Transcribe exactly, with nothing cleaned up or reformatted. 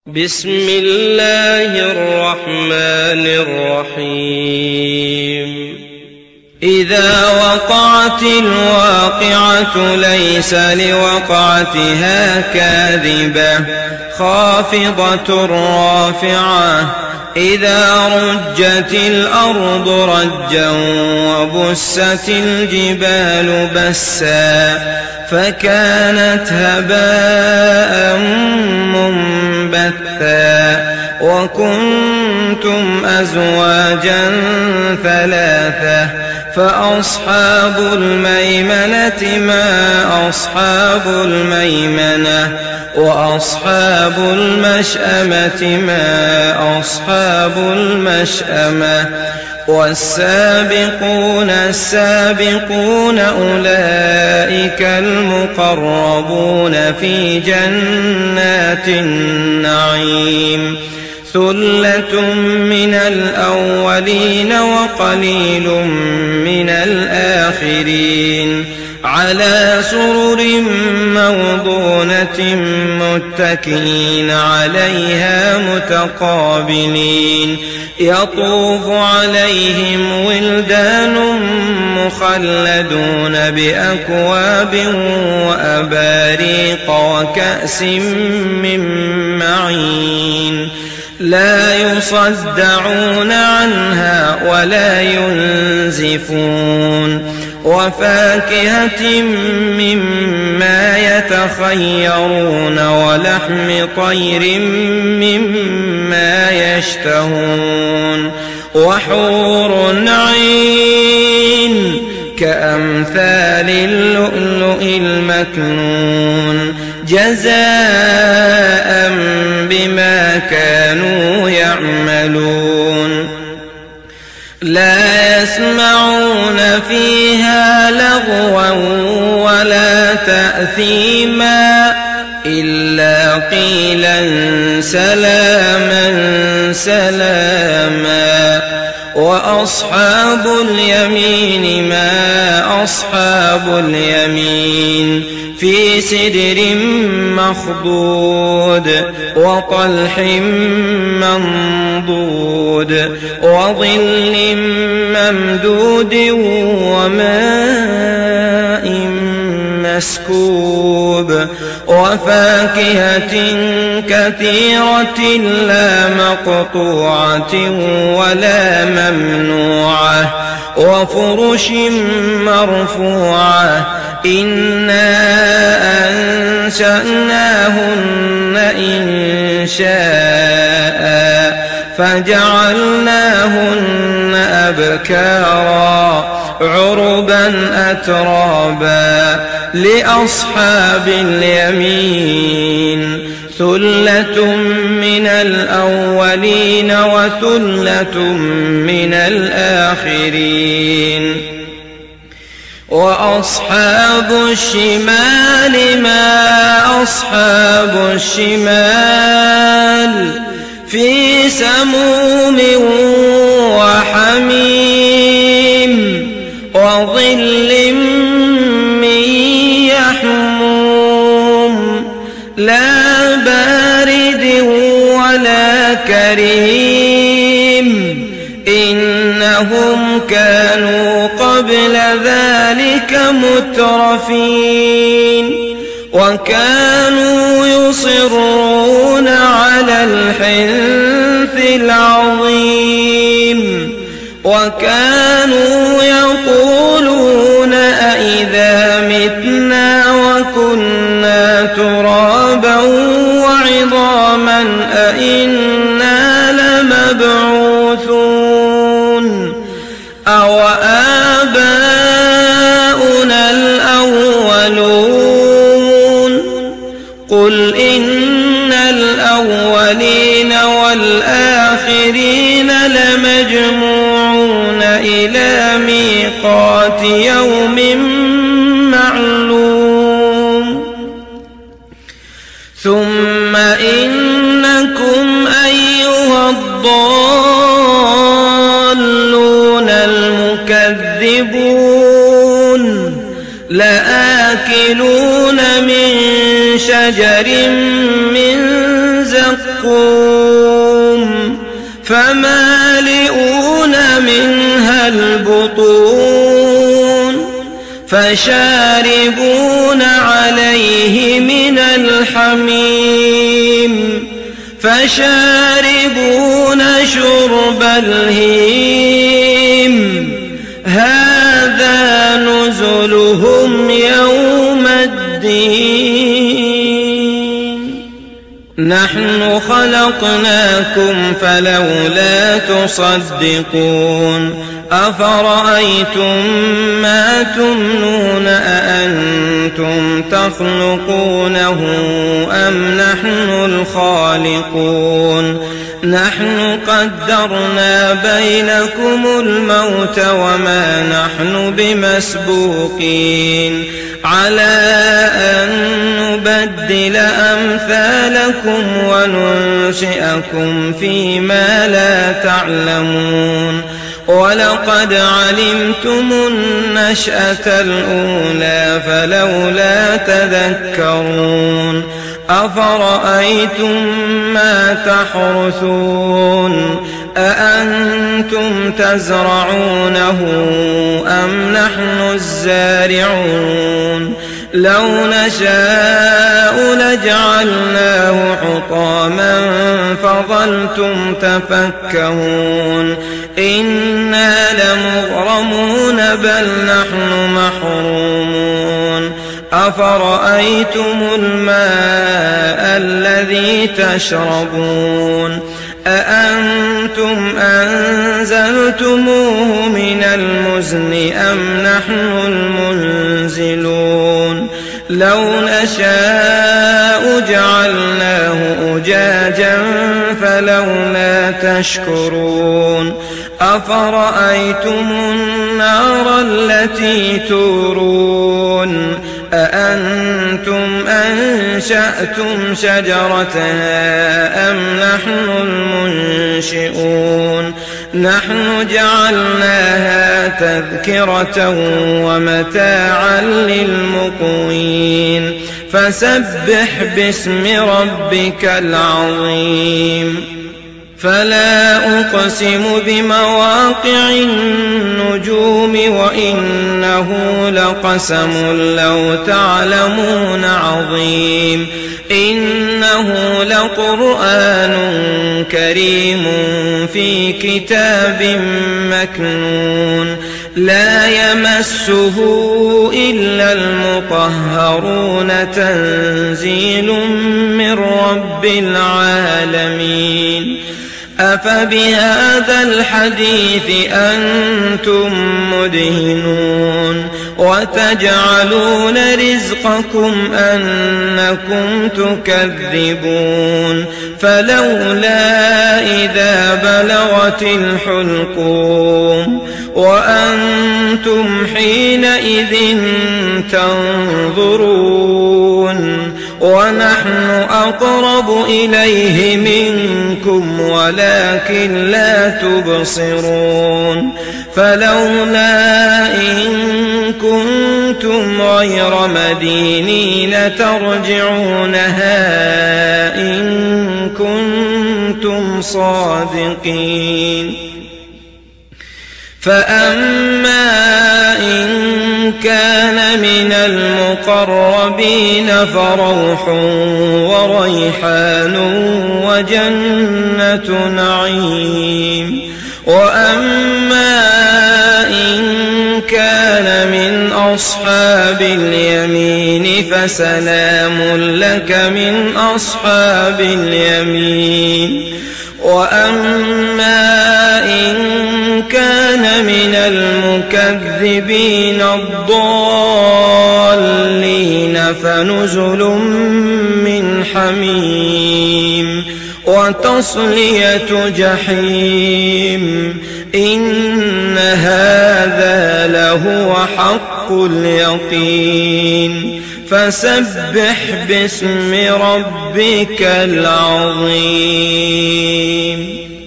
بسم الله الرحمن الرحيم إذا وقعت الواقعة ليس لوقعتها كاذبة خافضة رافعة إذا رجت الأرض رجا وبست الجبال بسا فكانت هباء منبثا وكنتم أزواجا ثلاثة فأصحاب الميمنة ما أصحاب الميمنة وأصحاب المشأمة ما أصحاب المشأمة والسابقون السابقون أولئك المقربون في جنات النعيم ثلة من الأولين وقليل من الآخرين على سرر موضونة متكئين عليها متقابلين يطوف عليهم ولدان مخلدون بأكواب وأباريق وكأس من معين لا يصدعون عنها ولا ينزفون وفاكهة مما يتخيرون ولحم طير مما يشتهون وحور عين كأمثال اللؤلؤ المكنون جزاء بما كانوا يعملون لا يسمعون فيها لغوا ولا تأثيما إلا قيلا سلاما سلاما وأصحاب اليمين ما أصحاب اليمين في سدر مخضود وطلح منضود وظل ممدود وماء مسكوب وفاكهة كثيرة لا مقطوعة ولا ممنوعة وفرش مرفوعة إنا أنشأناهن إنشاء فجعلناهن أبكارا عربا أترابا لأصحاب اليمين ثلة من الأولين وثلة من الآخرين وأصحاب الشمال ما أصحاب الشمال في سموم وحميم وظل من يحموم لا بارد ولا كريم إنهم كانوا قبل ذلك مترفين وكانوا يصرون على الحنث العظيم وكانوا يقولون أئذا متنا وكنا ترابا وعظاما أئنا لمبعوثون أو آباؤنا الأولون قل إن الأولين والآخرين لمجموعون إلى ميقات يوم معلوم ثم إنكم أيها الضالون المكذبون لآكلون من شجر من زقوم زقوم فمالئون منها البطون فشاربون عليه من الحميم فشاربون شرب الهيم هذا نزلهم يوم الدين نحن خلقناكم فلولا تصدقون أفرأيتم ما تمنون أأنتم تخلقونه أم نحن الخالقون نحن قدرنا بينكم الموت وما نحن بمسبوقين على أن نبدل أمثالكم وننشئكم فيما لا تعلمون ولقد علمتم النشأة الأولى فلولا تذكرون أفرأيتم ما تحرثون أأنتم تزرعونه أم نحن الزارعون لو نشاء لجعلناه حطاما فظلتم تفكهون إنا لمغرمون بل نحن محرومون أفرأيتم الماء الذي تشربون أأنتم أنزلتموه من المزن أم نحن المنزلون لو نشاء جعلناه أجاجا فلولا تشكرون أفرأيتم النار التي تورون أأنتم أنشأتم شجرتها أم نحن المنشئون نحن جعلناها تذكرة ومتاعا للمقوين فسبح باسم ربك العظيم فلا أقسم بمواقع النجوم وإنه لقسم لو تعلمون عظيم إنه لقرآن كريم في كتاب مكنون لا يمسه إلا المطهرون تنزيل من رب العالمين أفبهذا الحديث أنتم مدهنون وتجعلون رزقكم أنكم تكذبون فلولا إذا بلغت الحلقوم وأنتم حينئذ تنظرون ونحن أقرب إليه منكم ولكن لا تبصرون فلولا إن كنتم غير مدينين ترجعونها إن كنتم صادقين فأما إن كان من المقربين فروح وريحان وجنة نعيم وأما إن كان من أصحاب اليمين فسلام لك من أصحاب اليمين وأما إن كان من المكذبين الضالين فنزل من حميم وتصلية جحيم إن هذا لهو حق اليقين فسبح باسم ربك العظيم.